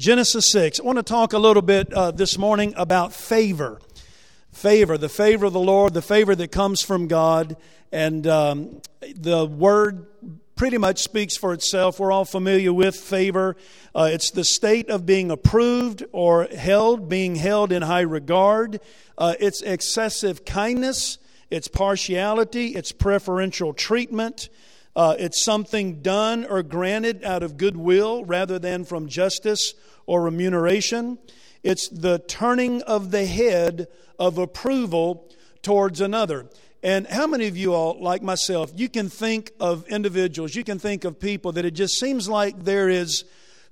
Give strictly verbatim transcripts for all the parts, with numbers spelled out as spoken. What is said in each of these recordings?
Genesis six. I want to talk a little bit uh, this morning about favor. Favor, the favor of the Lord, the favor that comes from God. And um, the word pretty much speaks for itself. We're all familiar with favor. Uh, it's the state of being approved or held, being held in high regard. Uh, it's excessive kindness. It's partiality. It's preferential treatment. Uh, it's something done or granted out of goodwill rather than from justice or remuneration. It's the turning of the head of approval towards another. And how many of you all, like myself, you can think of individuals, you can think of people that it just seems like there is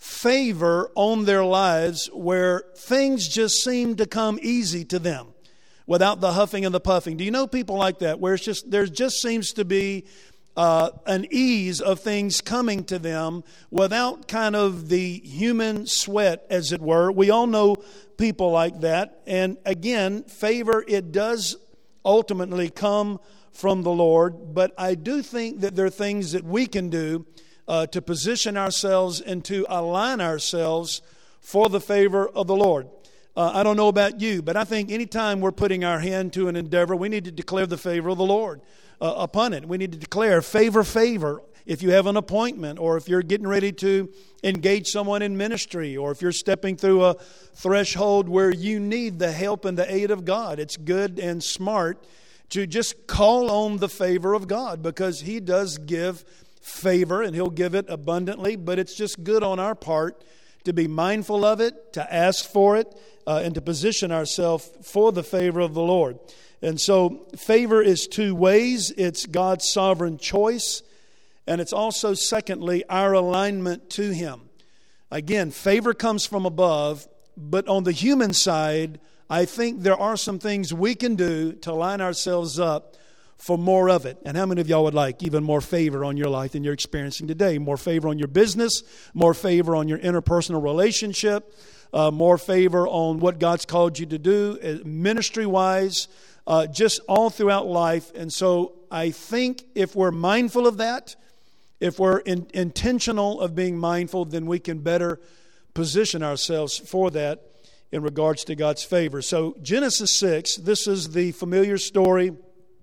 favor on their lives where things just seem to come easy to them without the huffing and the puffing. Do you know people like that where it's just there just seems to be Uh, an ease of things coming to them without kind of the human sweat, as it were? We all know people like that. And again, favor, it does ultimately come from the Lord. But I do think that there are things that we can do uh, to position ourselves and to align ourselves for the favor of the Lord. Uh, I don't know about you, but I think anytime we're putting our hand to an endeavor, we need to declare the favor of the Lord uh, upon it. We need to declare favor, favor. If you have an appointment, or if you're getting ready to engage someone in ministry, or if you're stepping through a threshold where you need the help and the aid of God, it's good and smart to just call on the favor of God, because He does give favor and He'll give it abundantly. But it's just good on our part to be mindful of it, to ask for it, uh, and to position ourselves for the favor of the Lord. And so favor is two ways. It's God's sovereign choice, and it's also, secondly, our alignment to Him. Again, favor comes from above, but on the human side, I think there are some things we can do to line ourselves up for more of it. And how many of y'all would like even more favor on your life than you're experiencing today? More favor on your business, more favor on your interpersonal relationship, uh, more favor on what God's called you to do uh, ministry-wise, uh, just all throughout life. And so I think if we're mindful of that, if we're in, intentional of being mindful, then we can better position ourselves for that in regards to God's favor. So Genesis six, this is the familiar story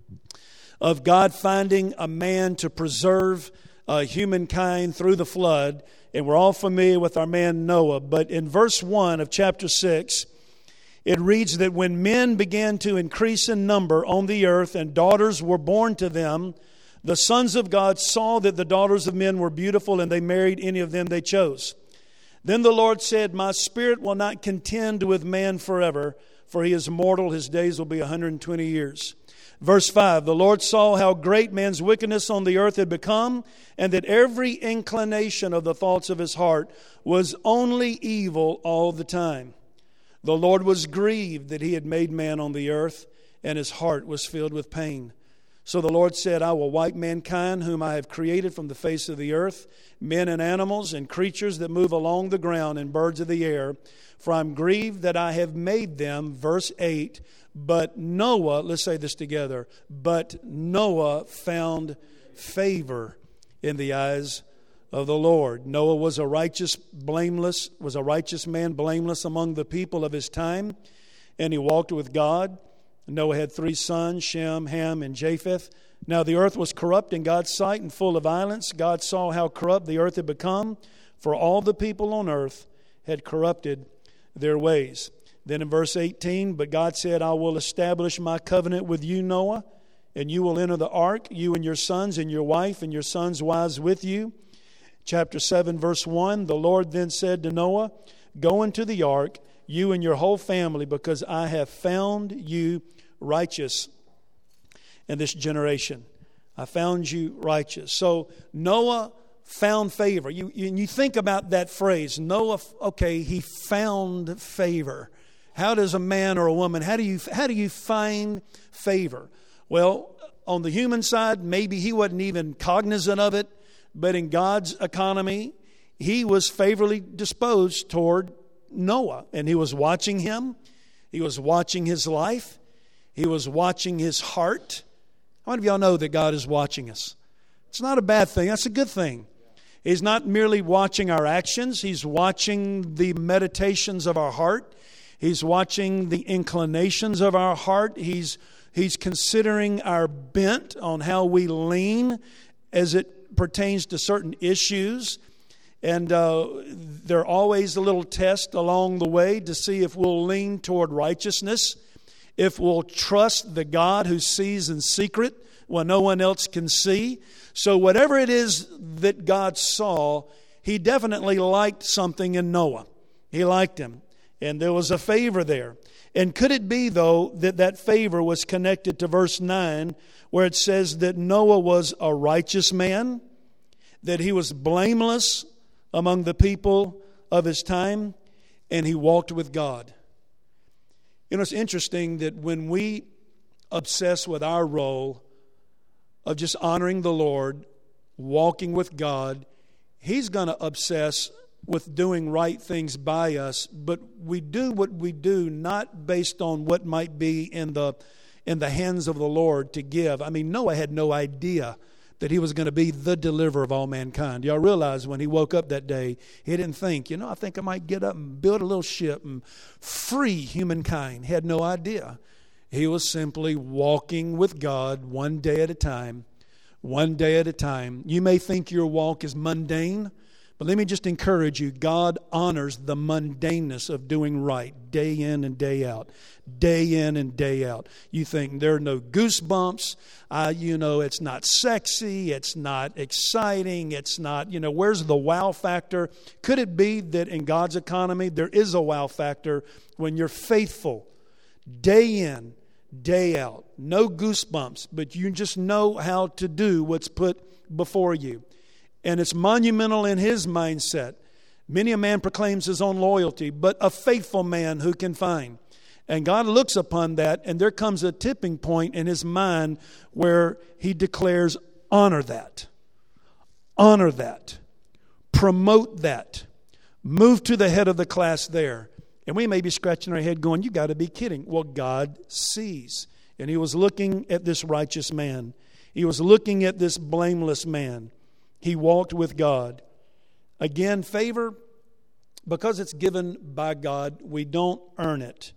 of God finding a man to preserve uh, humankind through the flood. And we're all familiar with our man Noah. But in verse one of chapter six, it reads that when men began to increase in number on the earth and daughters were born to them, the sons of God saw that the daughters of men were beautiful, and they married any of them they chose. Then the Lord said, "My spirit will not contend with man forever, for he is mortal. His days will be one hundred twenty years. Verse five, the Lord saw how great man's wickedness on the earth had become, and that every inclination of the thoughts of his heart was only evil all the time. The Lord was grieved that He had made man on the earth, and His heart was filled with pain. So the Lord said, I will wipe mankind whom I have created from the face of the earth, men and animals and creatures that move along the ground and birds of the air, for I am grieved that I have made them." Verse eight, but Noah, let's say this together, but Noah found favor in the eyes of the Lord. Noah was a righteous, blameless, was a righteous man, blameless among the people of his time, and he walked with God. Noah had three sons, Shem, Ham, and Japheth. Now the earth was corrupt in God's sight and full of violence. God saw how corrupt the earth had become, for all the people on earth had corrupted their ways. Then in verse eighteen, but God said, I will establish my covenant with you, Noah, and you will enter the ark, you and your sons and your wife and your sons' wives with you. Chapter seven, verse one, the Lord then said to Noah, go into the ark, you and your whole family, because I have found you righteous in this generation. I found you righteous. So Noah found favor. You, you, you think about that phrase, Noah, okay, he found favor. How does a man or a woman, how do you how do you find favor? Well, on the human side, maybe he wasn't even cognizant of it, but in God's economy, He was favorably disposed toward Noah, and He was watching him. He was watching his life. He was watching his heart. How many of y'all know that God is watching us? It's not a bad thing. That's a good thing. He's not merely watching our actions. He's watching the meditations of our heart. He's watching the inclinations of our heart. He's, he's considering our bent on how we lean as it pertains to certain issues. And uh, there are always a little test along the way to see if we'll lean toward righteousness, if we'll trust the God who sees in secret when no one else can see. So whatever it is that God saw, He definitely liked something in Noah. He liked him. And there was a favor there. And could it be, though, that that favor was connected to verse nine, where it says that Noah was a righteous man, that he was blameless among the people of his time, and he walked with God. You know, it's interesting that when we obsess with our role of just honoring the Lord, walking with God, He's going to obsess with doing right things by us. But we do what we do not based on what might be in the in the hands of the Lord to give. I mean, Noah had no idea that he was going to be the deliverer of all mankind. Y'all realize when he woke up that day, he didn't think, you know, I think I might get up and build a little ship and free humankind. He had no idea. He was simply walking with God one day at a time, one day at a time. You may think your walk is mundane, but let me just encourage you, God honors the mundaneness of doing right day in and day out, day in and day out. You think there are no goosebumps, uh, you know, it's not sexy, it's not exciting, it's not, you know, where's the wow factor? Could it be that in God's economy there is a wow factor when you're faithful day in, day out? No goosebumps, but you just know how to do what's put before you. And it's monumental in His mindset. Many a man proclaims his own loyalty, but a faithful man who can find. And God looks upon that, and there comes a tipping point in His mind where He declares, honor that. Honor that. Promote that. Move to the head of the class there. And we may be scratching our head going, you got to be kidding. Well, God sees. And He was looking at this righteous man. He was looking at this blameless man. He walked with God. Again, favor, because it's given by God, we don't earn it.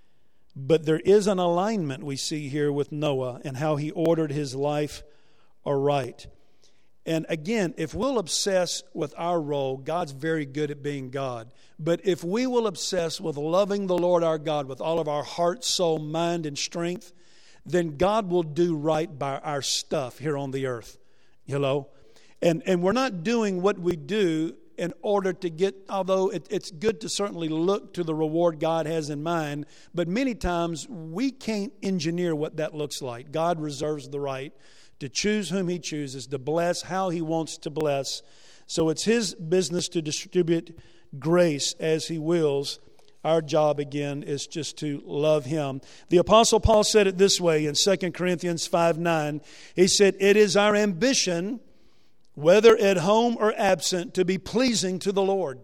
But there is an alignment we see here with Noah and how he ordered his life aright. And again, if we'll obsess with our role, God's very good at being God. But if we will obsess with loving the Lord our God with all of our heart, soul, mind, and strength, then God will do right by our stuff here on the earth. You know? And and we're not doing what we do in order to get, although it, it's good to certainly look to the reward God has in mind, but many times we can't engineer what that looks like. God reserves the right to choose whom He chooses, to bless how He wants to bless. So it's His business to distribute grace as He wills. Our job, again, is just to love Him. The Apostle Paul said it this way in Second Corinthians five nine. He said, it is our ambition, whether at home or absent, to be pleasing to the Lord.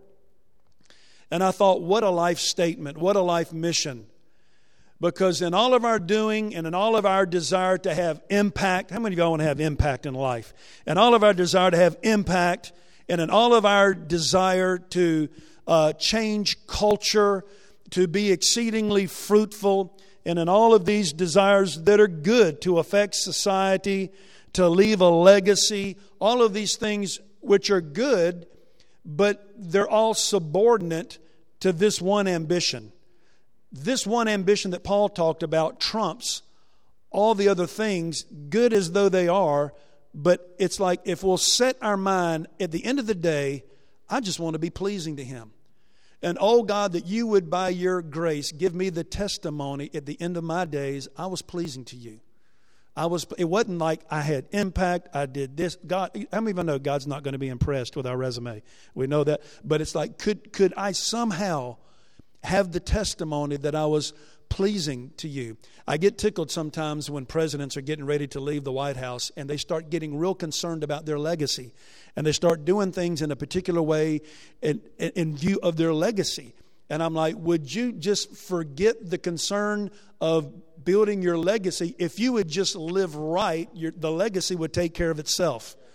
And I thought, what a life statement, what a life mission. Because in all of our doing and in all of our desire to have impact, how many of y'all want to have impact in life? And all of our desire to have impact, and in all of our desire to uh, change culture, to be exceedingly fruitful, and in all of these desires that are good to affect society, to leave a legacy, all of these things which are good, but they're all subordinate to this one ambition. This one ambition that Paul talked about trumps all the other things, good as though they are, but it's like if we'll set our mind, at the end of the day, I just want to be pleasing to Him. And oh God, that You would by Your grace give me the testimony at the end of my days, I was pleasing to You. I was. It wasn't like I had impact, I did this. God, how many of you know God's not going to be impressed with our resume? We know that. But it's like, could could I somehow have the testimony that I was pleasing to You? I get tickled sometimes when presidents are getting ready to leave the White House and they start getting real concerned about their legacy. And they start doing things in a particular way in, in view of their legacy. And I'm like, would you just forget the concern of building your legacy? If you would just live right, your, the legacy would take care of itself.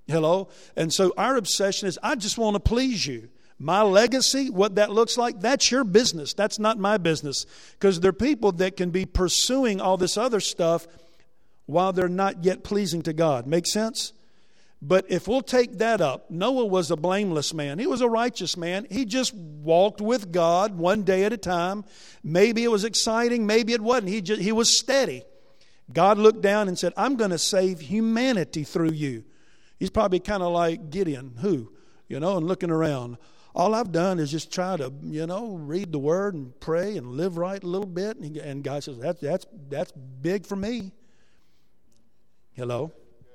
Hello? And so our obsession is, I just want to please you. My legacy, what that looks like, that's your business. That's not my business. Because there are people that can be pursuing all this other stuff while they're not yet pleasing to God. Make sense? But if we'll take that up, Noah was a blameless man. He was a righteous man. He just walked with God one day at a time. Maybe it was exciting, maybe it wasn't. He just, he was steady. God looked down and said, I'm going to save humanity through you. He's probably kind of like Gideon, who, you know, and looking around. All I've done is just try to, you know, read the Word and pray and live right a little bit. And, he, and God says, that's, that's, that's big for me. Hello?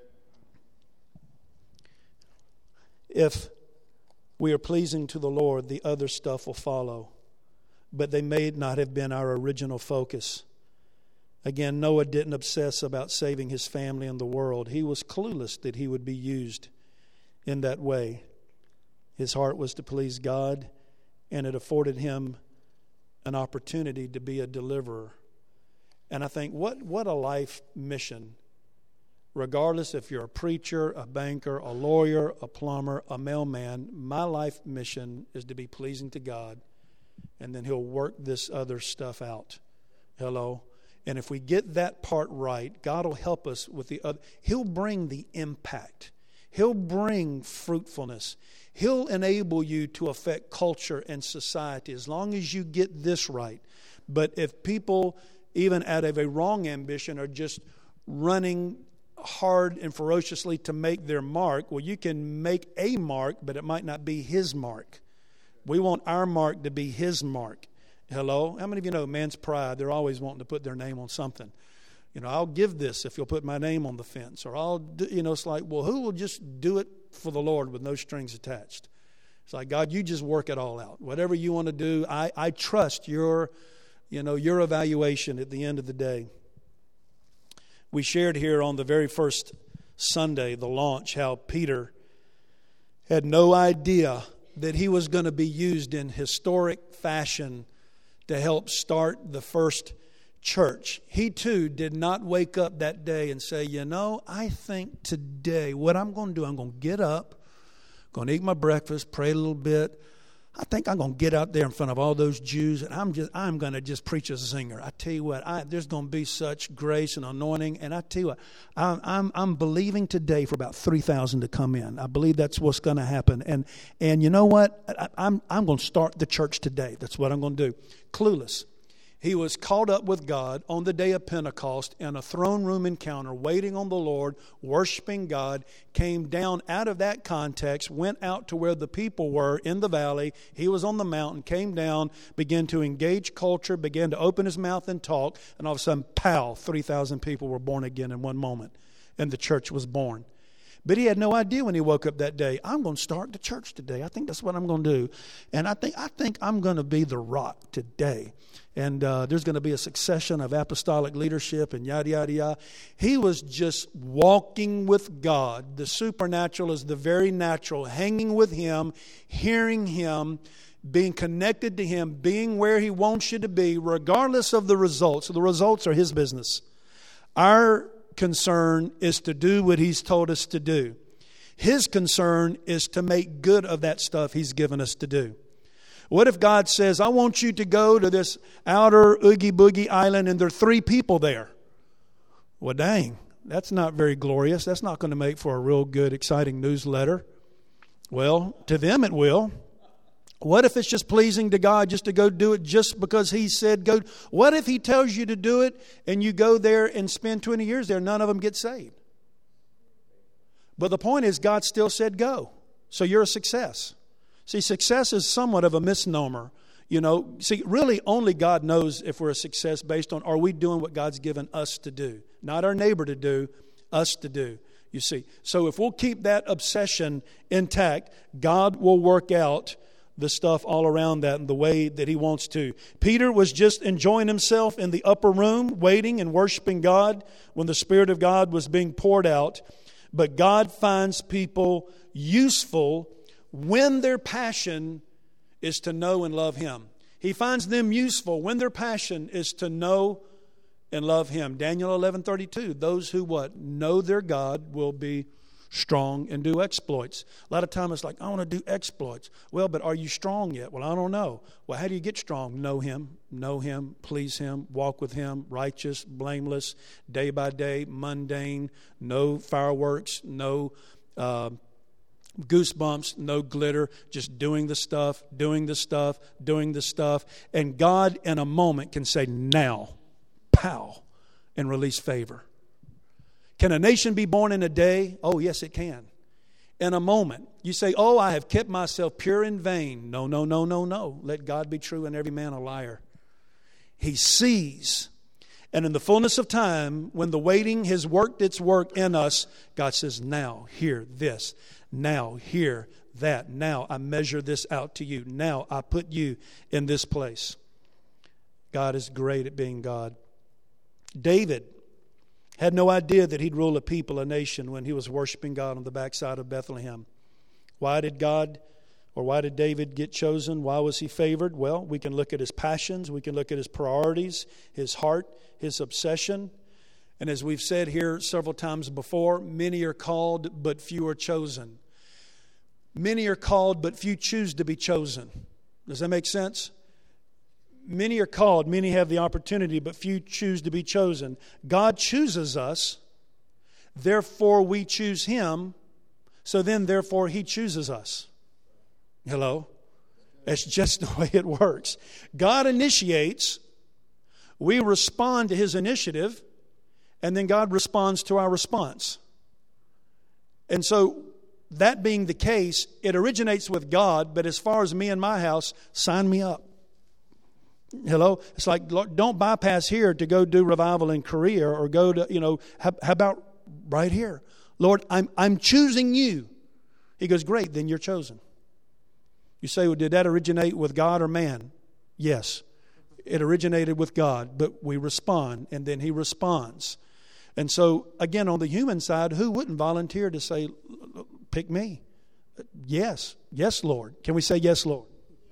If we are pleasing to the Lord, the other stuff will follow. But they may not have been our original focus. Again, Noah didn't obsess about saving his family and the world. He was clueless that he would be used in that way. His heart was to please God, and it afforded him an opportunity to be a deliverer. And I think, what, what a life mission. Regardless if you're a preacher, a banker, a lawyer, a plumber, a mailman, my life mission is to be pleasing to God, and then He'll work this other stuff out. Hello? And if we get that part right, God will help us with the other. He'll bring the impact. He'll bring fruitfulness. He'll enable you to affect culture and society as long as you get this right. But if people, even out of a wrong ambition, are just running hard and ferociously to make their mark, well, you can make a mark, but it might not be His mark. We want our mark to be His mark. Hello? How many of you know man's pride? They're always wanting to put their name on something. You know, I'll give this if you'll put my name on the fence. Or I'll, do, you know, it's like, well, who will just do it for the Lord with no strings attached? It's like, God, you just work it all out. Whatever you want to do, I, I trust your, you know, your evaluation at the end of the day. We shared here on the very first Sunday, the launch, how Peter had no idea that he was going to be used in historic fashion to help start the first church. He too did not wake up that day and say, you know, I think today what I'm going to do, I'm going to get up, going to eat my breakfast, pray a little bit. I think I'm going to get out there in front of all those Jews, and I'm just I'm going to just preach a zinger. I tell you what, I, there's going to be such grace and anointing, and I tell you what, I'm I'm, I'm believing today for about three thousand to come in. I believe that's what's going to happen, and and you know what, I, I'm I'm going to start the church today. That's what I'm going to do. Clueless. He was caught up with God on the day of Pentecost in a throne room encounter, waiting on the Lord, worshiping God, came down out of that context, went out to where the people were in the valley. He was on the mountain, came down, began to engage culture, began to open his mouth and talk, and all of a sudden, pow, three thousand people were born again in one moment, and the church was born. But he had no idea when he woke up that day, I'm going to start the church today. I think that's what I'm going to do. And I think I think I'm going to be the rock today. And uh, there's going to be a succession of apostolic leadership and yada, yada, yada. He was just walking with God. The supernatural is the very natural, hanging with Him, hearing Him, being connected to Him, being where He wants you to be, regardless of the results. So the results are His business. Our concern is to do what He's told us to do. His concern is to make good of that stuff He's given us to do. What if God says, I want you to go to this outer Oogie Boogie island and there are three people there? Well, dang, that's not very glorious. That's not going to make for a real good, exciting newsletter. Well, to them it will. What if it's just pleasing to God just to go do it just because He said go? What if He tells you to do it and you go there and spend twenty years there, none of them get saved? But the point is, God still said go. So you're a success. See, success is somewhat of a misnomer. You know, see, really only God knows if we're a success based on are we doing what God's given us to do? Not our neighbor to do, us to do. You see, so if we'll keep that obsession intact, God will work out the stuff all around that in the way that He wants to. Peter was just enjoying himself in the upper room, waiting and worshiping God when the Spirit of God was being poured out. But God finds people useful when their passion is to know and love Him. He finds them useful when their passion is to know and love Him. Daniel eleven thirty-two, those who what? Know their God will be Strong and do exploits. A lot of time it's like, I want to do exploits. Well, but are you strong yet? Well, I don't know. Well, how do you get strong? Know Him, know Him, please Him, walk with Him, righteous, blameless, day by day, mundane, no fireworks, no uh, goosebumps, no glitter, just doing the stuff, doing the stuff, doing the stuff. And God in a moment can say, now, pow, and release favor. Can a nation be born in a day? Oh, yes, it can. In a moment. You say, oh, I have kept myself pure in vain. No, no, no, no, no. Let God be true and every man a liar. He sees. And in the fullness of time, when the waiting has worked its work in us, God says, now, hear this. Now, hear that. Now, I measure this out to you. Now, I put you in this place. God is great at being God. David had no idea that he'd rule a people, a nation, when he was worshiping God on the backside of Bethlehem. Why did God, or why did David get chosen? Why was he favored? Well, we can look at his passions. We can look at his priorities, his heart, his obsession. And as we've said here several times before, many are called, but few are chosen. Many are called, but few choose to be chosen. Does that make sense? Many are called, many have the opportunity, but few choose to be chosen. God chooses us, therefore we choose Him, so then therefore He chooses us. Hello? That's just the way it works. God initiates, we respond to His initiative, and then God responds to our response. And so, that being the case, it originates with God, but as far as me and my house, sign me up. Hello? It's like, don't bypass here to go do revival in Korea or go to, you know, how, how about right here? Lord, I'm I'm choosing you. He goes, great, then you're chosen. You say, well, did that originate with God or man? Yes, it originated with God, but we respond, and then He responds. And so, again, on the human side, who wouldn't volunteer to say, pick me? Yes, yes, Lord. Can we say yes, Lord?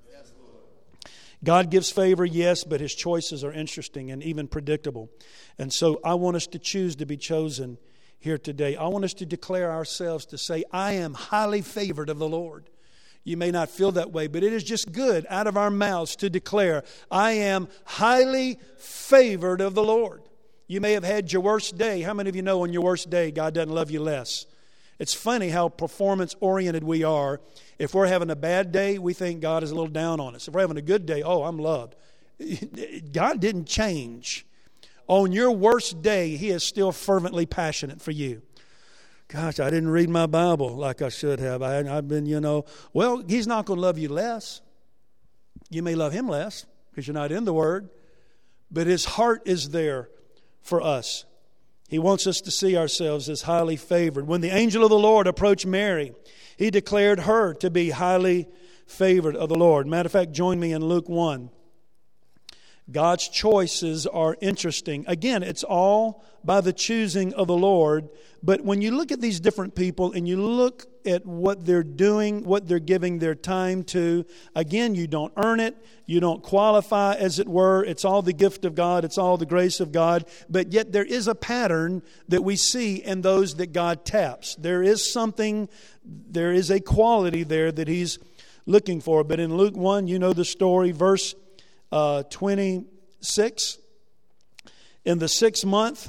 God gives favor, yes, but His choices are interesting and even predictable. And so I want us to choose to be chosen here today. I want us to declare ourselves to say, I am highly favored of the Lord. You may not feel that way, but it is just good out of our mouths to declare, I am highly favored of the Lord. You may have had your worst day. How many of you know on your worst day, God doesn't love you less? It's funny how performance-oriented we are. If we're having a bad day, we think God is a little down on us. If we're having a good day, oh, I'm loved. God didn't change. On your worst day, He is still fervently passionate for you. Gosh, I didn't read my Bible like I should have. I, I've been, you know, well, He's not going to love you less. You may love Him less because you're not in the Word. But His heart is there for us. He wants us to see ourselves as highly favored. When the angel of the Lord approached Mary, He declared her to be highly favored of the Lord. Matter of fact, join me in Luke one. God's choices are interesting. Again, it's all by the choosing of the Lord. But when you look at these different people and you look at what they're doing, what they're giving their time to, again, you don't earn it. You don't qualify, as it were. It's all the gift of God. It's all the grace of God. But yet there is a pattern that we see in those that God taps. There is something, there is a quality there that He's looking for. But in Luke one, you know the story, verse Uh, twenty-six, in the sixth month,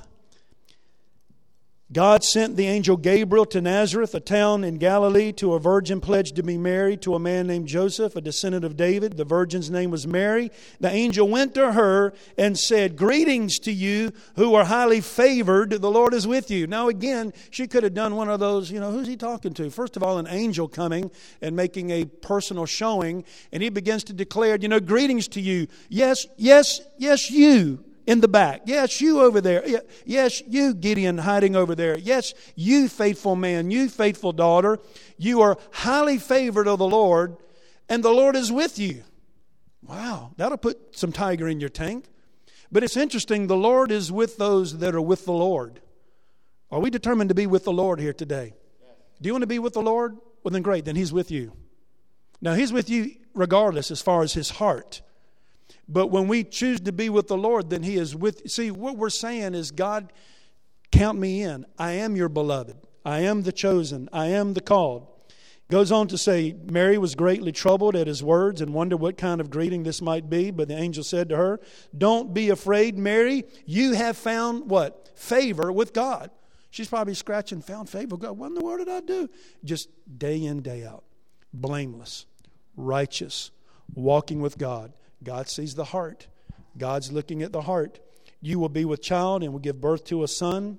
God sent the angel Gabriel to Nazareth, a town in Galilee, to a virgin pledged to be married to a man named Joseph, a descendant of David. The virgin's name was Mary. The angel went to her and said, greetings to you who are highly favored. The Lord is with you. Now again, she could have done one of those, you know, who's he talking to? First of all, an angel coming and making a personal showing. And he begins to declare, you know, greetings to you. Yes, yes, yes, you. In the back. Yes, you over there. Yes, you, Gideon, hiding over there. Yes, you, faithful man, you, faithful daughter. You are highly favored of the Lord, and the Lord is with you. Wow, that'll put some tiger in your tank. But it's interesting, the Lord is with those that are with the Lord. Are we determined to be with the Lord here today? Do you want to be with the Lord? Well, then great, then He's with you. Now, He's with you regardless as far as His heart. But when we choose to be with the Lord, then He is with. See, what we're saying is, God, count me in. I am your beloved. I am the chosen. I am the called. Goes on to say, Mary was greatly troubled at his words and wondered what kind of greeting this might be. But the angel said to her, don't be afraid, Mary. You have found what? Favor with God. She's probably scratching, found favor with God. What in the world did I do? Just day in, day out. Blameless, righteous, walking with God. God sees the heart. God's looking at the heart. You will be with child and will give birth to a son.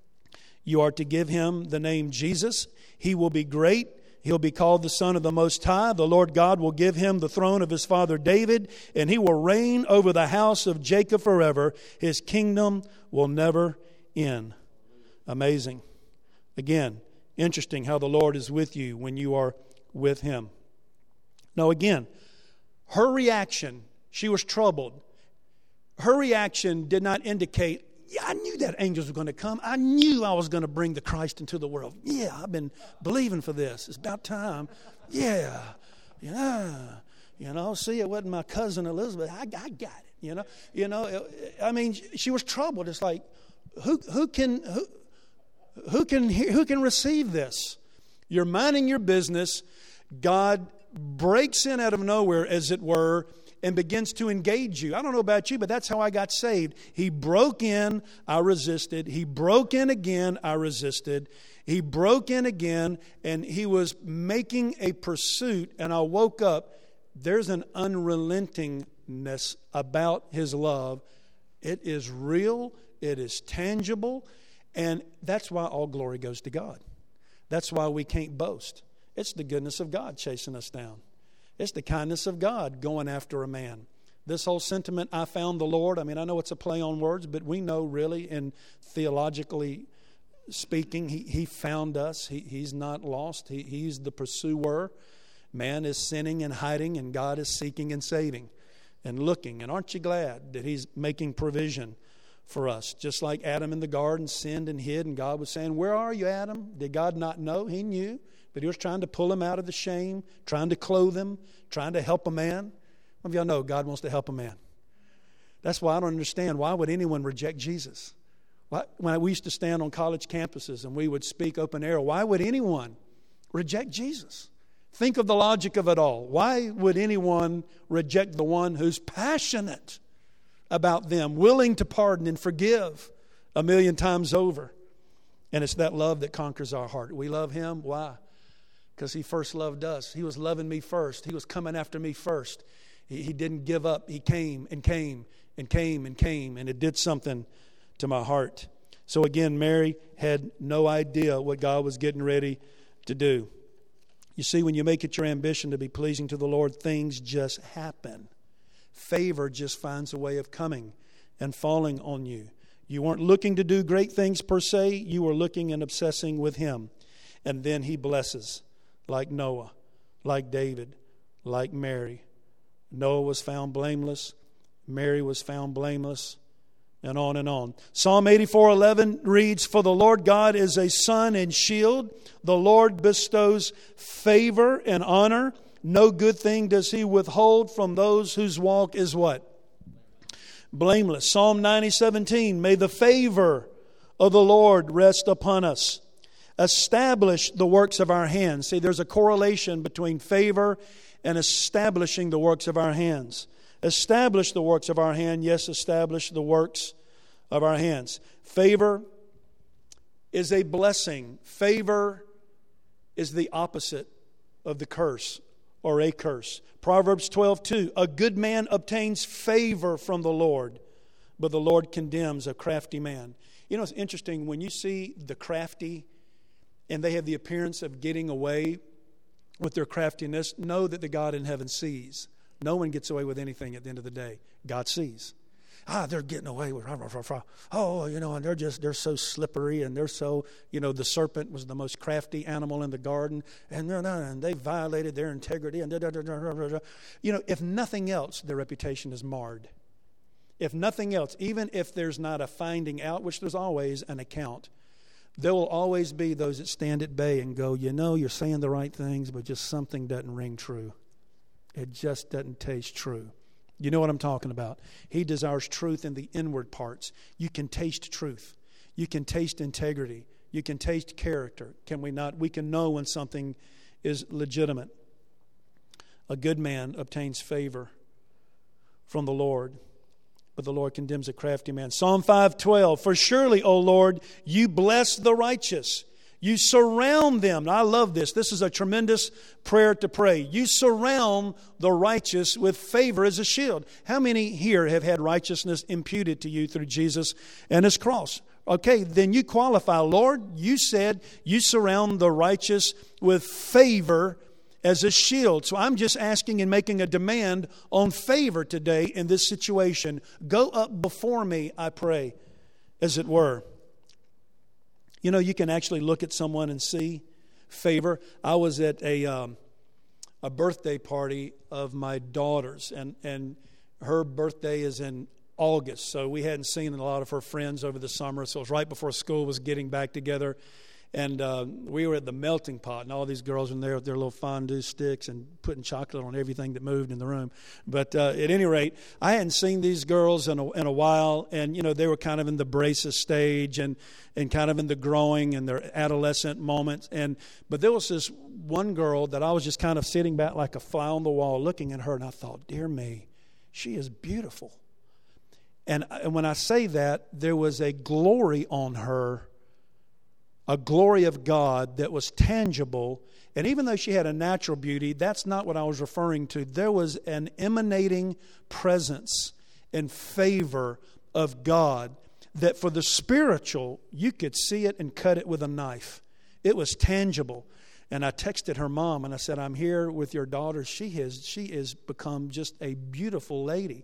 You are to give him the name Jesus. He will be great. He'll be called the Son of the Most High. The Lord God will give him the throne of his father David, and he will reign over the house of Jacob forever. His kingdom will never end. Amazing. Again, interesting how the Lord is with you when you are with him. Now again, her reaction, she was troubled. Her reaction did not indicate, yeah, I knew that angels were going to come. I knew I was going to bring the Christ into the world. Yeah, I've been believing for this. It's about time. Yeah, yeah. You know, see, it wasn't my cousin Elizabeth. I, I got it. You know, you know. I mean, she was troubled. It's like, who who can who who can who can receive this? You're minding your business. God breaks in out of nowhere, as it were, and begins to engage you. I don't know about you, but that's how I got saved. He broke in, I resisted. He broke in again, I resisted. He broke in again, and he was making a pursuit, and I woke up. There's an unrelentingness about his love. It is real, it is tangible, and that's why all glory goes to God. That's why we can't boast. It's the goodness of God chasing us down. It's the kindness of God going after a man. This whole sentiment, I found the Lord, I mean, I know it's a play on words, but we know really, and theologically speaking, he, he found us. He, he's not lost. He, he's the pursuer. Man is sinning and hiding, and God is seeking and saving and looking. And aren't you glad that he's making provision for us? Just like Adam in the garden sinned and hid, and God was saying, where are you, Adam? Did God not know? He knew. But he was trying to pull him out of the shame, trying to clothe him, trying to help a man. Some of y'all know God wants to help a man. That's why I don't understand. Why would anyone reject Jesus? Why, when we used to stand on college campuses and we would speak open air, why would anyone reject Jesus? Think of the logic of it all. Why would anyone reject the one who's passionate about them, willing to pardon and forgive a million times over? And it's that love that conquers our heart. We love him. Why? Because he first loved us. He was loving me first. He was coming after me first. He, he didn't give up. He came and came and came and came, and it did something to my heart. So again, Mary had no idea what God was getting ready to do. You see, when you make it your ambition to be pleasing to the Lord, things just happen. Favor just finds a way of coming and falling on you. You weren't looking to do great things per se. You were looking and obsessing with him. And then he blesses. Like Noah, like David, like Mary. Noah was found blameless. Mary was found blameless. And on and on. Psalm eighty-four eleven reads, for the Lord God is a sun and shield. The Lord bestows favor and honor. No good thing does he withhold from those whose walk is what? Blameless. Psalm ninety seventeen, may the favor of the Lord rest upon us. Establish the works of our hands. See, there's a correlation between favor and establishing the works of our hands. Establish the works of our hand. Yes, establish the works of our hands. Favor is a blessing. Favor is the opposite of the curse or a curse. Proverbs twelve two, a good man obtains favor from the Lord, but the Lord condemns a crafty man. You know, it's interesting when you see the crafty and they have the appearance of getting away with their craftiness, know that the God in heaven sees. No one gets away with anything at the end of the day. God sees. Ah, they're getting away with, oh, you know, and they're just, they're so slippery, and they're so, you know, the serpent was the most crafty animal in the garden, and, and they violated their integrity, and da, da, da, da, da, da. You know, if nothing else, their reputation is marred. If nothing else, even if there's not a finding out, which there's always an account, there will always be those that stand at bay and go, you know, you're saying the right things, but just something doesn't ring true. It just doesn't taste true. You know what I'm talking about. He desires truth in the inward parts. You can taste truth. You can taste integrity. You can taste character, can we not? We can know when something is legitimate. A good man obtains favor from the Lord, but the Lord condemns a crafty man. Psalm five twelve, for surely, O Lord, you bless the righteous. You surround them. Now, I love this. This is a tremendous prayer to pray. You surround the righteous with favor as a shield. How many here have had righteousness imputed to you through Jesus and His cross? Okay, then you qualify. Lord, you said you surround the righteous with favor as a shield. So I'm just asking and making a demand on favor today in this situation. Go up before me, I pray, as it were. You know, you can actually look at someone and see favor. I was at a um, a birthday party of my daughter's, and, and her birthday is in August. So we hadn't seen a lot of her friends over the summer. So it was right before school was getting back together. And uh, we were at the melting pot, and all these girls were there with their little fondue sticks and putting chocolate on everything that moved in the room. But uh, at any rate, I hadn't seen these girls in a, in a while, and you know they were kind of in the braces stage and and kind of in the growing and their adolescent moments. And but there was this one girl that I was just kind of sitting back like a fly on the wall, looking at her, and I thought, "Dear me, she is beautiful." And, and when I say that, there was a glory on her. A glory of God that was tangible. And even though she had a natural beauty, that's not what I was referring to. There was an emanating presence and favor of God that for the spiritual, you could see it and cut it with a knife. It was tangible. And I texted her mom and I said, I'm here with your daughter. She has, she has become just a beautiful lady.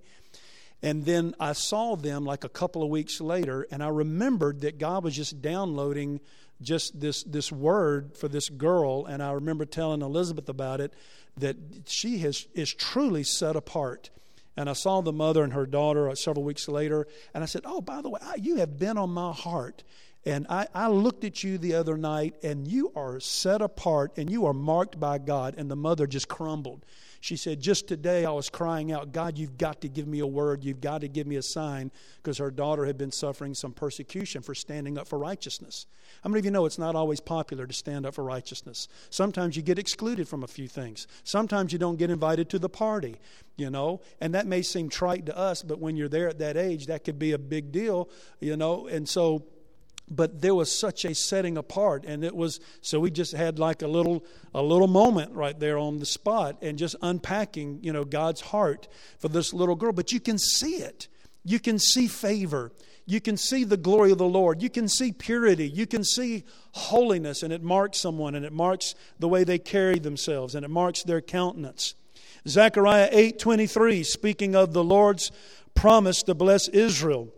And then I saw them like a couple of weeks later, and I remembered that God was just downloading just this this word for this girl. And I remember telling Elizabeth about it, that she has is truly set apart. And I saw the mother and her daughter several weeks later, and I said, oh, by the way, you have been on my heart. And I, I looked at you the other night, and you are set apart, and you are marked by God. And the mother just crumbled. She said, just today I was crying out, God, you've got to give me a word. You've got to give me a sign, because her daughter had been suffering some persecution for standing up for righteousness. How many of you know it's not always popular to stand up for righteousness? Sometimes you get excluded from a few things. Sometimes you don't get invited to the party, you know, and that may seem trite to us, but when you're there at that age, that could be a big deal, you know, and so... But there was such a setting apart, and it was so we just had like a little a little moment right there on the spot, and just unpacking, you know, God's heart for this little girl. But you can see it. You can see favor. You can see the glory of the Lord. You can see purity. You can see holiness, and it marks someone, and it marks the way they carry themselves, and it marks their countenance. Zechariah eight twenty-three, speaking of the Lord's promise to bless Israel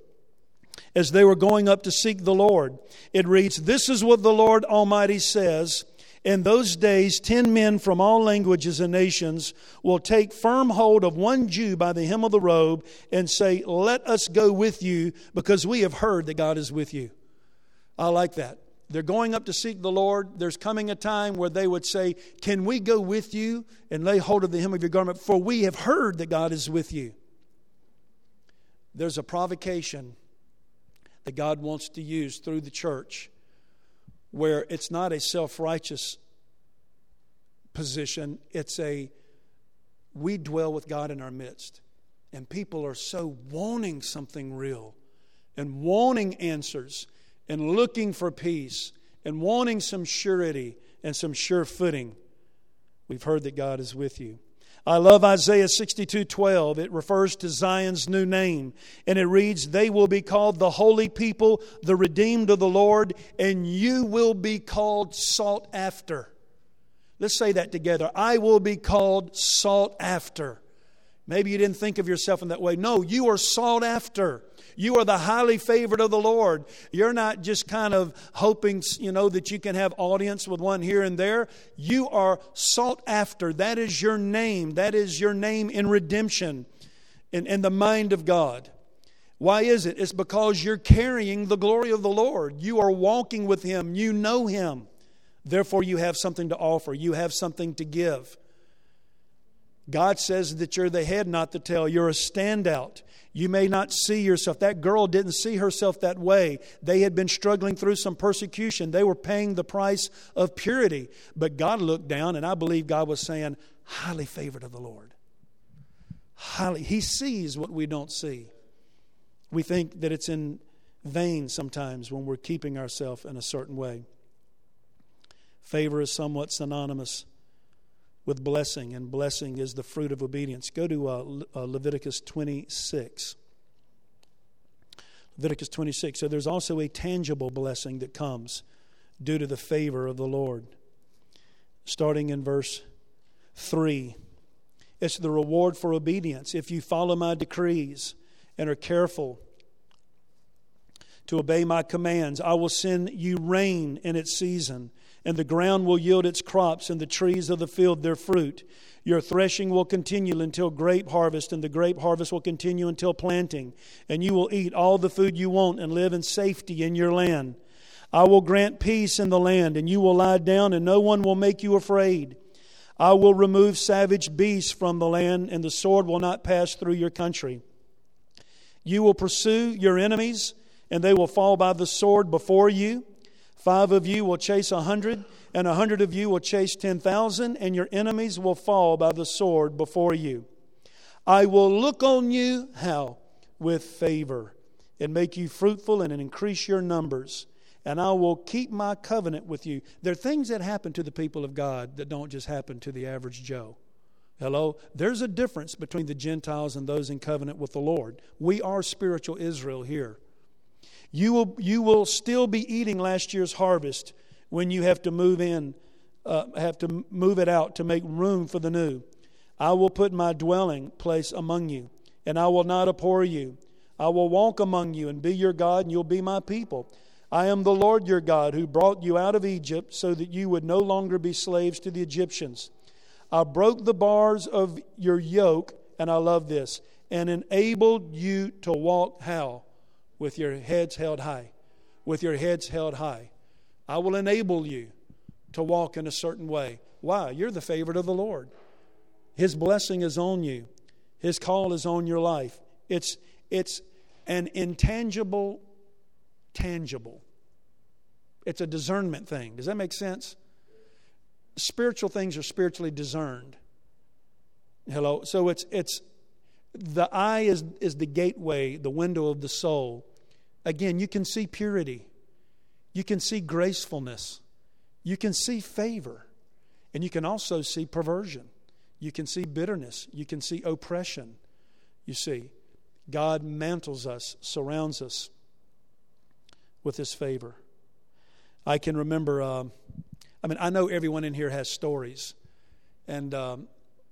as they were going up to seek the Lord. It reads, this is what the Lord Almighty says, in those days ten men from all languages and nations will take firm hold of one Jew by the hem of the robe and say, let us go with you, because we have heard that God is with you. I like that. They're going up to seek the Lord. There's coming a time where they would say, can we go with you and lay hold of the hem of your garment? For we have heard that God is with you. There's a provocation that God wants to use through the church, where it's not a self-righteous position. It's a, we dwell with God in our midst. And people are so wanting something real, and wanting answers, and looking for peace, and wanting some surety and some sure footing. We've heard that God is with you. I love Isaiah sixty-two twelve. It refers to Zion's new name. And it reads, they will be called the holy people, the redeemed of the Lord, and you will be called sought after. Let's say that together. I will be called sought after. Maybe you didn't think of yourself in that way. No, you are sought after. You are the highly favored of the Lord. You're not just kind of hoping, you know, that you can have audience with one here and there. You are sought after. That is your name. That is your name in redemption, in, in the mind of God. Why is it? It's because you're carrying the glory of the Lord. You are walking with Him. You know Him. Therefore, you have something to offer. You have something to give. God says that you're the head, not the tail. You're a standout. You may not see yourself. That girl didn't see herself that way. They had been struggling through some persecution. They were paying the price of purity. But God looked down, and I believe God was saying, highly favored of the Lord. Highly. He sees what we don't see. We think that it's in vain sometimes when we're keeping ourselves in a certain way. Favor is somewhat synonymous with blessing, and blessing is the fruit of obedience. Go to uh, uh, Leviticus twenty-six. Leviticus twenty-six. So there's also a tangible blessing that comes due to the favor of the Lord. Starting in verse three. It's the reward for obedience. If you follow my decrees and are careful to obey my commands, I will send you rain in its season, and the ground will yield its crops, and the trees of the field their fruit. Your threshing will continue until grape harvest, and the grape harvest will continue until planting. And you will eat all the food you want and live in safety in your land. I will grant peace in the land, and you will lie down, and no one will make you afraid. I will remove savage beasts from the land, and the sword will not pass through your country. You will pursue your enemies, and they will fall by the sword before you. Five of you will chase a hundred, and a hundred of you will chase ten thousand, and your enemies will fall by the sword before you. I will look on you, how? With favor, and make you fruitful and increase your numbers. And I will keep my covenant with you. There are things that happen to the people of God that don't just happen to the average Joe. Hello? There's a difference between the Gentiles and those in covenant with the Lord. We are spiritual Israel here. You will you will still be eating last year's harvest when you have to move in, uh, have to move it out to make room for the new. I will put my dwelling place among you, and I will not abhor you. I will walk among you and be your God, and you'll be my people. I am the Lord your God who brought you out of Egypt so that you would no longer be slaves to the Egyptians. I broke the bars of your yoke, and I love this, and enabled you to walk how? With your heads held high. With your heads held high. I will enable you to walk in a certain way. Why? You're the favorite of the Lord. His blessing is on you. His call is on your life. It's, it's an intangible, tangible. It's a discernment thing. Does that make sense? Spiritual things are spiritually discerned. Hello? So it's it's the eye is, is the gateway, the window of the soul. Again, you can see purity. You can see gracefulness. You can see favor. And you can also see perversion. You can see bitterness. You can see oppression. You see, God mantles us, surrounds us with His favor. I can remember, uh, I mean, I know everyone in here has stories. And um,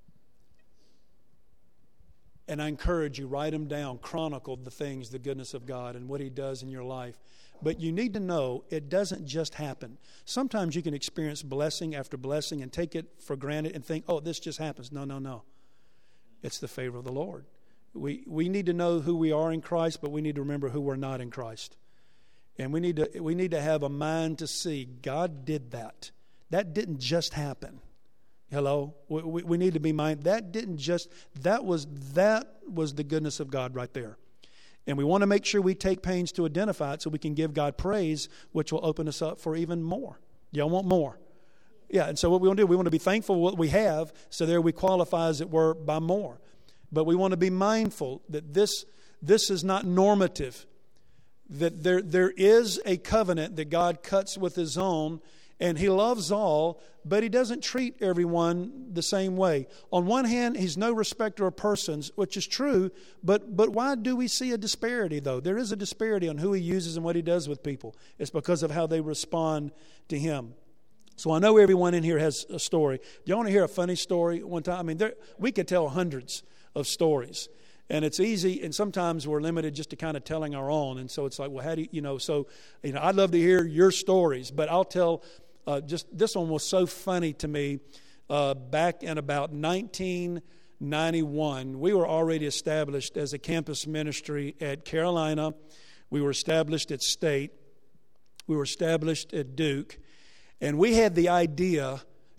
And I encourage you, write them down, chronicle the things, the goodness of God and what He does in your life. But you need to know it doesn't just happen. Sometimes you can experience blessing after blessing and take it for granted and think, oh, this just happens. No, no, no. It's the favor of the Lord. We we need to know who we are in Christ, but we need to remember who we're not in Christ. And we need to we need to have a mind to see God did that. That didn't just happen. Hello? We, we, we need to be mindful. That didn't just, that was, that was the goodness of God right there. And we want to make sure we take pains to identify it so we can give God praise, which will open us up for even more. Y'all want more? Yeah, and so what we want to do, we want to be thankful for what we have, so there we qualify, as it were, by more. But we want to be mindful that this, this is not normative, that there there is a covenant that God cuts with His own, and He loves all, but He doesn't treat everyone the same way. On one hand, He's no respecter of persons, which is true, but but why do we see a disparity, though? There is a disparity on who He uses and what He does with people. It's because of how they respond to Him. So I know everyone in here has a story. Do you want to hear a funny story one time? I mean, there, we could tell hundreds of stories. And it's easy, and sometimes we're limited just to kind of telling our own. And so it's like, well, how do you, you know, so, you know, I'd love to hear your stories, but I'll tell, uh, just, this one was so funny to me. Uh, back in about nineteen ninety-one, we were already established as a campus ministry at Carolina. We were established at State. We were established at Duke. And we had the idea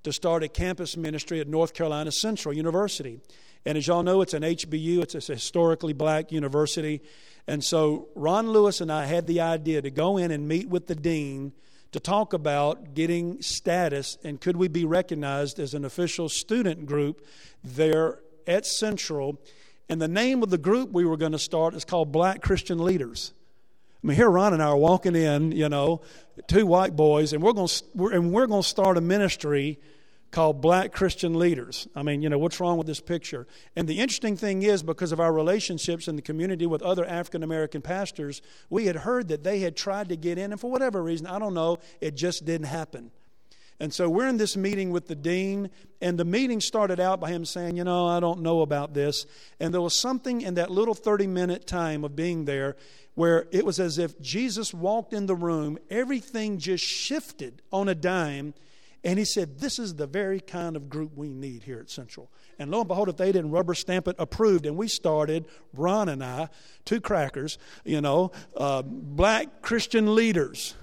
to start a campus ministry at North Carolina Central University. And as y'all know, it's an H B U. It's a historically black university. And so Ron Lewis and I had the idea to go in and meet with the dean to talk about getting status and could we be recognized as an official student group there at Central. And the name of the group we were going to start is called Black Christian Leaders. I mean, here Ron and I are walking in, you know, two white boys, and we're going to we're, and we're going to start a ministry called Black Christian Leaders. I mean, you know, what's wrong with this picture? And the interesting thing is, because of our relationships in the community with other African American pastors, we had heard that they had tried to get in, and for whatever reason, I don't know, it just didn't happen. And so we're in this meeting with the dean, and the meeting started out by him saying, you know, I don't know about this. And there was something in that little thirty-minute time of being there where it was as if Jesus walked in the room, everything just shifted on a dime, and he said, this is the very kind of group we need here at Central. And lo and behold, if they didn't rubber stamp it, approved. And we started, Ron and I, two crackers, you know, uh, Black Christian Leaders.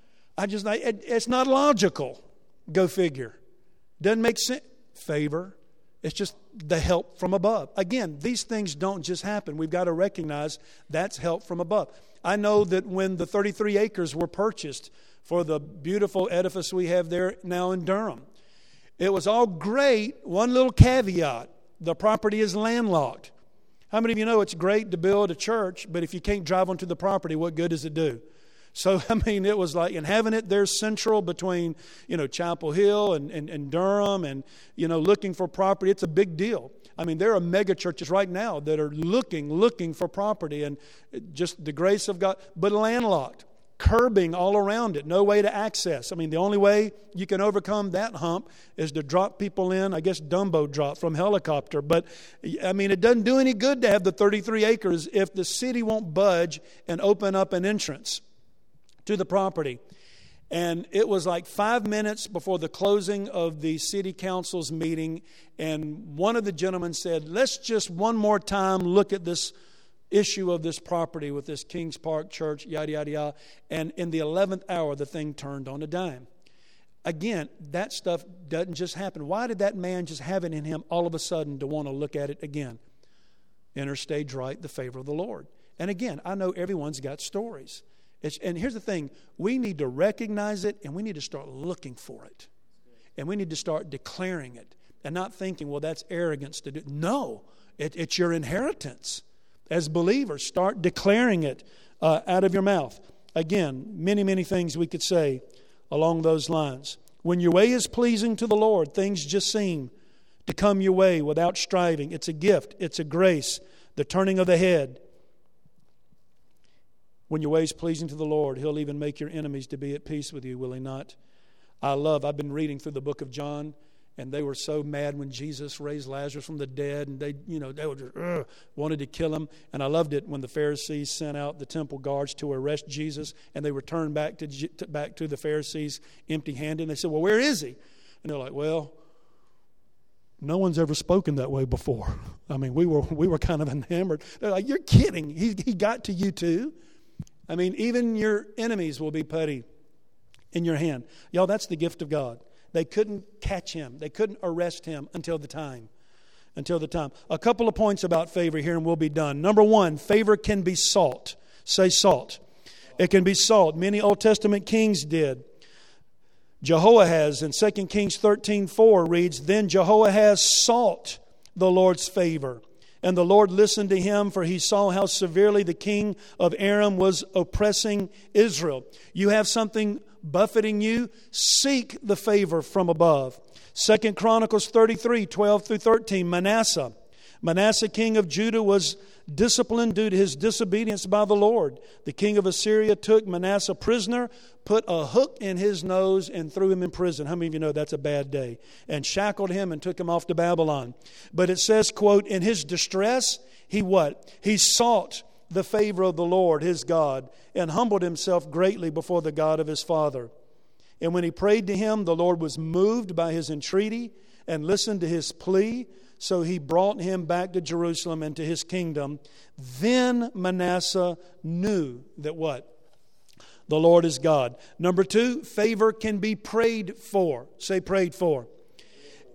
I just, it, it's not logical. Go figure. Doesn't make sense. Favor. It's just the help from above. Again, these things don't just happen. We've got to recognize that's help from above. I know that when the thirty-three acres were purchased for the beautiful edifice we have there now in Durham, it was all great. One little caveat: the property is landlocked. How many of you know it's great to build a church, but if you can't drive onto the property, what good does it do? So, I mean, it was like, and having it there central between, you know, Chapel Hill and, and, and Durham and, you know, looking for property, it's a big deal. I mean, there are mega churches right now that are looking, looking for property and just the grace of God, but landlocked, curbing all around it, no way to access. I mean, the only way you can overcome that hump is to drop people in, I guess, Dumbo drop from helicopter. But, I mean, it doesn't do any good to have the thirty-three acres if the city won't budge and open up an entrance to the property. And it was like five minutes before the closing of the city council's meeting, and one of the gentlemen said, let's just one more time look at this issue of this property with this Kings Park Church, yada, yada, yada. And in the eleventh hour, the thing turned on a dime. Again, that stuff doesn't just happen. Why did that man just have it in him all of a sudden to want to look at it again? Enter stage right, the favor of the Lord. And again, I know everyone's got stories. It's, and here's the thing, we need to recognize it and we need to start looking for it. And we need to start declaring it and not thinking, well, that's arrogance to do. No, it, it's your inheritance. As believers, start declaring it uh, out of your mouth. Again, many, many things we could say along those lines. When your way is pleasing to the Lord, things just seem to come your way without striving. It's a gift. It's a grace. The turning of the head. When your way is pleasing to the Lord, He'll even make your enemies to be at peace with you, will He not? I love, I've been reading through the book of John, and they were so mad when Jesus raised Lazarus from the dead, and they, you know, they were just, uh, wanted to kill him. And I loved it when the Pharisees sent out the temple guards to arrest Jesus, and they returned back to, to back to the Pharisees empty-handed. And they said, well, where is He? And they're like, well, no one's ever spoken that way before. I mean, we were we were kind of enamored. They're like, you're kidding. He, he got to you too. I mean, even your enemies will be putty in your hand. Y'all, that's the gift of God. They couldn't catch Him. They couldn't arrest Him until the time. Until the time. A couple of points about favor here and we'll be done. Number one, favor can be sought. Say sought. It can be sought. Many Old Testament kings did. Jehoahaz in Second Kings thirteen four reads, then Jehoahaz sought the Lord's favor. And the Lord listened to him, for he saw how severely the king of Aram was oppressing Israel. You have something buffeting you, seek the favor from above. Second Chronicles thirty-three, twelve through thirteen, Manasseh. Manasseh, king of Judah, was disciplined due to his disobedience by the Lord. The king of Assyria took Manasseh prisoner, put a hook in his nose, and threw him in prison. How many of you know that's a bad day? And shackled him and took him off to Babylon. But it says, quote, in his distress, he what? He sought the favor of the Lord, his God, and humbled himself greatly before the God of his father. And when he prayed to him, the Lord was moved by his entreaty and listened to his plea. So he brought him back to Jerusalem and to his kingdom. Then Manasseh knew that what? The Lord is God. Number two, favor can be prayed for. Say prayed for.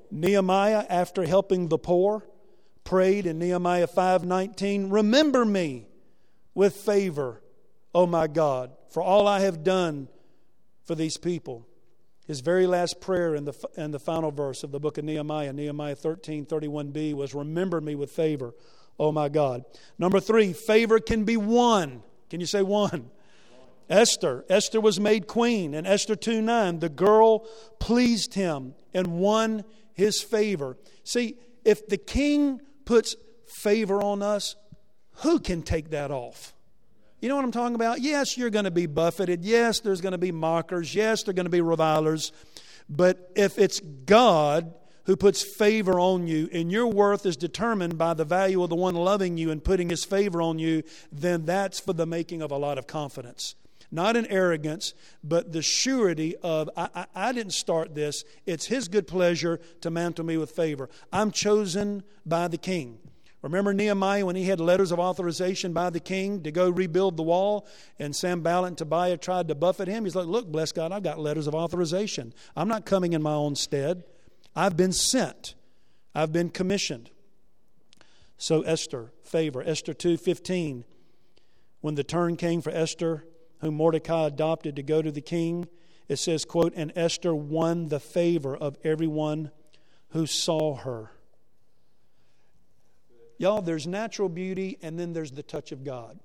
Nehemiah, after helping the poor, prayed in Nehemiah five nineteen, remember me with favor, O my God, for all I have done for these people. His very last prayer in the in the final verse of the book of Nehemiah, Nehemiah thirteen thirty-one b, was remember me with favor, O my God. Number three, favor can be won. Can you say won? Esther. Esther was made queen. In Esther two nine, the girl pleased him and won his favor. See, if the king puts favor on us, who can take that off? You know what I'm talking about? Yes, you're going to be buffeted. Yes, there's going to be mockers. Yes, there are going to be revilers. But if it's God who puts favor on you and your worth is determined by the value of the one loving you and putting his favor on you, then that's for the making of a lot of confidence. Not in arrogance, but the surety of, I, I, I didn't start this. It's his good pleasure to mantle me with favor. I'm chosen by the king. Remember Nehemiah when he had letters of authorization by the king to go rebuild the wall, and Sanballat and Tobiah tried to buffet him? He's like, look, bless God, I've got letters of authorization. I'm not coming in my own stead. I've been sent. I've been commissioned. So Esther, favor. Esther two fifteen, when the turn came for Esther, whom Mordecai adopted, to go to the king, it says, quote, and Esther won the favor of everyone who saw her. Y'all, there's natural beauty and then there's the touch of God.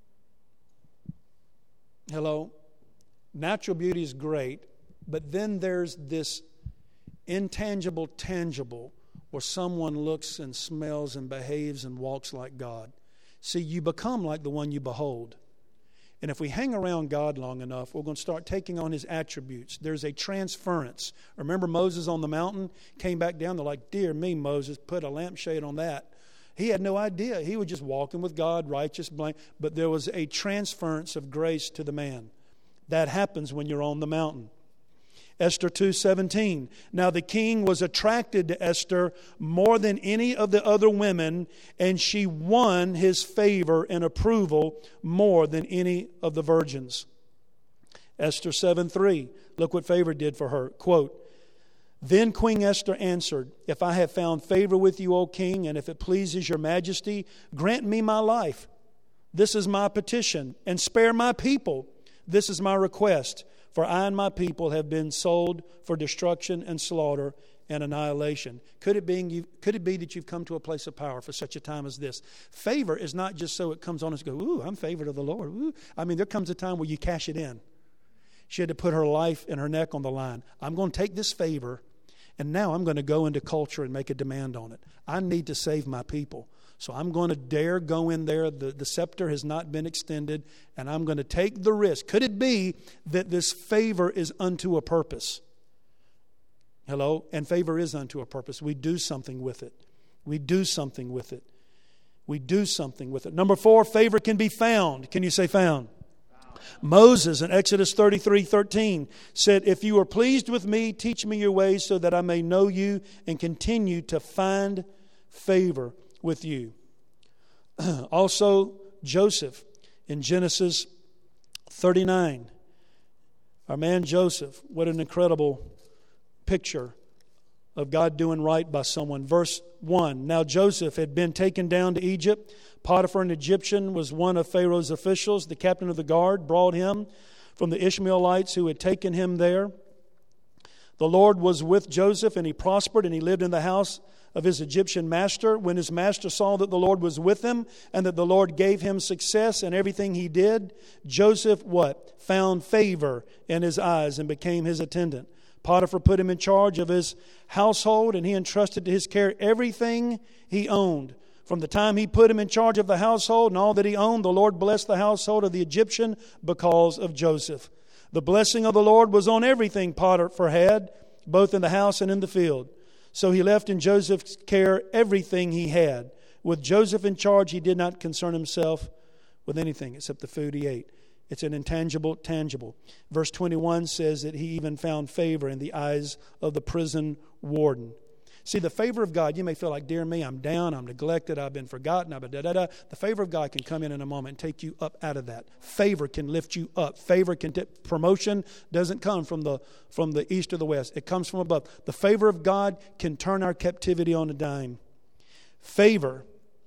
Hello? Natural beauty is great, but then there's this intangible, tangible, where someone looks and smells and behaves and walks like God. See, you become like the one you behold. And if we hang around God long enough, we're going to start taking on his attributes. There's a transference. Remember Moses on the mountain came back down. They're like, dear me, Moses, put a lampshade on that. He had no idea. He was just walking with God, righteous, blank. But there was a transference of grace to the man. That happens when you're on the mountain. Esther two seventeen. Now the king was attracted to Esther more than any of the other women, and she won his favor and approval more than any of the virgins. Esther seven three. Look what favor did for her. Quote, then Queen Esther answered, if I have found favor with you, O king, and if it pleases your majesty, grant me my life. This is my petition, and spare my people. This is my request. For I and my people have been sold for destruction and slaughter and annihilation. Could it be you, could it be that you've come to a place of power for such a time as this? Favor is not just so it comes on us and go, ooh, I'm favored of the Lord. Ooh. I mean, there comes a time where you cash it in. She had to put her life and her neck on the line. I'm going to take this favor, and now I'm going to go into culture and make a demand on it. I need to save my people. So I'm going to dare go in there. The, the scepter has not been extended, and I'm going to take the risk. Could it be that this favor is unto a purpose? Hello? And favor is unto a purpose. We do something with it. We do something with it. We do something with it. Number four, favor can be found. Can you say found? Moses in Exodus thirty-three thirteen said, if you are pleased with me, teach me your ways so that I may know you and continue to find favor with you. Also, Joseph in Genesis thirty-nine. Our man Joseph, what an incredible picture of God doing right by someone. Verse one, now Joseph had been taken down to Egypt. Potiphar, an Egyptian, was one of Pharaoh's officials. The captain of the guard brought him from the Ishmaelites who had taken him there. The Lord was with Joseph, and he prospered, and he lived in the house of his Egyptian master. When his master saw that the Lord was with him and that the Lord gave him success in everything he did, Joseph, what? Found favor in his eyes and became his attendant. Potiphar put him in charge of his household, and he entrusted to his care everything he owned. From the time he put him in charge of the household and all that he owned, the Lord blessed the household of the Egyptian because of Joseph. The blessing of the Lord was on everything Potiphar had, both in the house and in the field. So he left in Joseph's care everything he had. With Joseph in charge, he did not concern himself with anything except the food he ate. It's an intangible, tangible. Verse twenty-one says that he even found favor in the eyes of the prison warden. See, the favor of God, you may feel like, dear me, I'm down, I'm neglected, I've been forgotten, I've been da-da-da. The favor of God can come in in a moment and take you up out of that. Favor can lift you up. Favor can, t- promotion doesn't come from the, from the east or the west. It comes from above. The favor of God can turn our captivity on a dime. Favor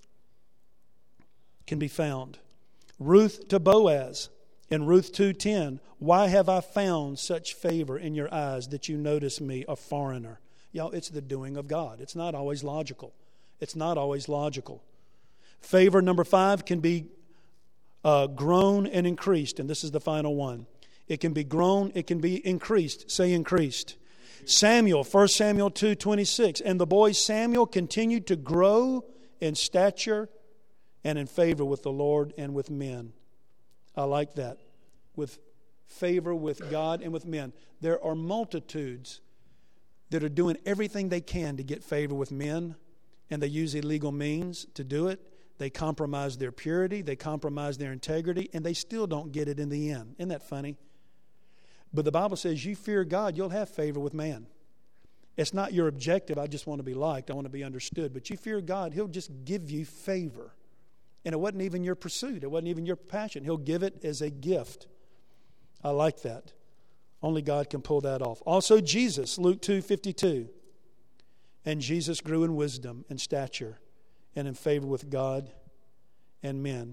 can be found. Ruth to Boaz in Ruth two ten, why have I found such favor in your eyes that you notice me, a foreigner? Y'all, it's the doing of God. It's not always logical. It's not always logical. Favor number five can be uh, grown and increased, and this is the final one. It can be grown, it can be increased. Say increased. Samuel, First Samuel two twenty-six, and the boy Samuel continued to grow in stature and in favor with the Lord and with men. I like that. With favor with God and with men. There are multitudes that are doing everything they can to get favor with men, and they use illegal means to do it. They compromise their purity, they compromise their integrity, and they still don't get it in the end. Isn't that funny? But the Bible says, you fear God, you'll have favor with man. It's not your objective, I just want to be liked, I want to be understood. But you fear God, He'll just give you favor. And it wasn't even your pursuit, it wasn't even your passion. He'll give it as a gift. I like that. Only God can pull that off. Also Jesus, Luke two fifty-two. And Jesus grew in wisdom and stature and in favor with God and men.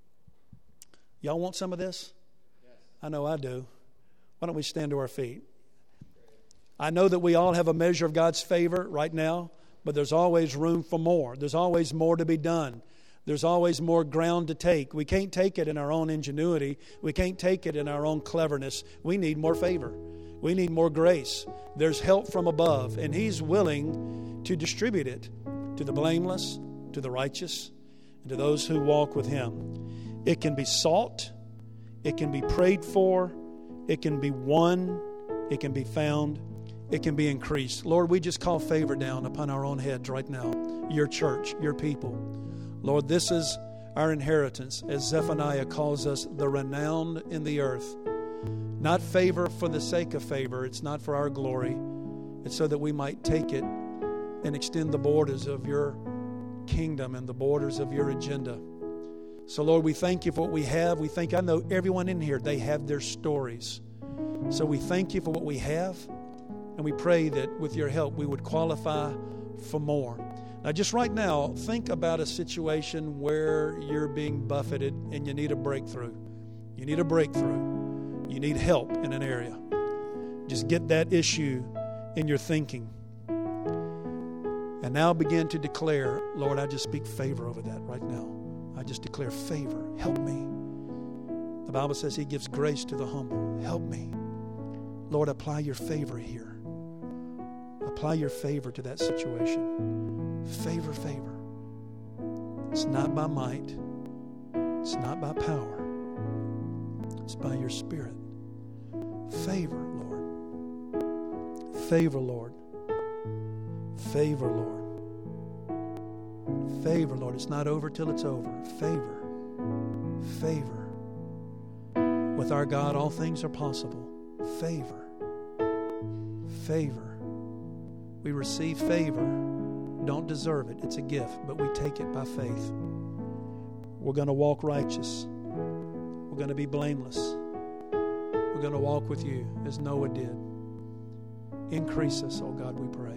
Y'all want some of this? Yes. I know I do. Why don't we stand to our feet? I know that we all have a measure of God's favor right now, but there's always room for more. There's always more to be done. There's always more ground to take. We can't take it in our own ingenuity. We can't take it in our own cleverness. We need more favor. We need more grace. There's help from above, and He's willing to distribute it to the blameless, to the righteous, and to those who walk with Him. It can be sought. It can be prayed for. It can be won. It can be found. It can be increased. Lord, we just call favor down upon our own heads right now. Your church, your people. Lord, this is our inheritance, as Zephaniah calls us, the renowned in the earth. Not favor for the sake of favor. It's not for our glory. It's so that we might take it and extend the borders of your kingdom and the borders of your agenda. So, Lord, we thank you for what we have. We thank, I know everyone in here, they have their stories. So we thank you for what we have, and we pray that with your help we would qualify for more. Now, just right now, think about a situation where you're being buffeted and you need a breakthrough. You need a breakthrough. You need help in an area. Just get that issue in your thinking. And now begin to declare, Lord, I just speak favor over that right now. I just declare favor. Help me. The Bible says He gives grace to the humble. Help me. Lord, apply your favor here. Apply your favor to that situation. Favor, favor. It's not by might. It's not by power. It's by your Spirit. Favor, Lord. Favor, Lord. Favor, Lord. Favor, Lord. It's not over till it's over. Favor. Favor. With our God, all things are possible. Favor. Favor. We receive favor. Don't deserve it. It's a gift, but we take it by faith. We're going to walk righteous. We're going to be blameless. We're going to walk with you as Noah did. Increase us, oh God, we pray.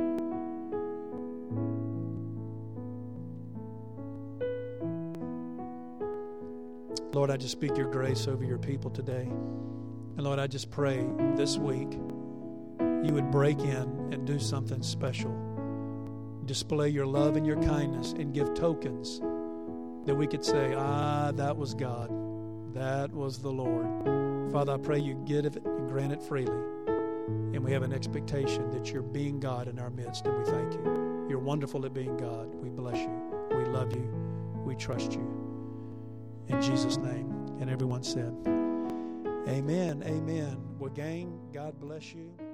Lord, I just speak your grace over your people today. And Lord, I just pray this week you would break in and do something special. Display your love and your kindness and give tokens that we could say, ah, that was God. That was the Lord. Father, I pray you give it and grant it freely. And we have an expectation that you're being God in our midst, and we thank you. You're wonderful at being God. We bless you. We love you. We trust you. In Jesus' name. And everyone said, amen, amen. Well, gang, God bless you.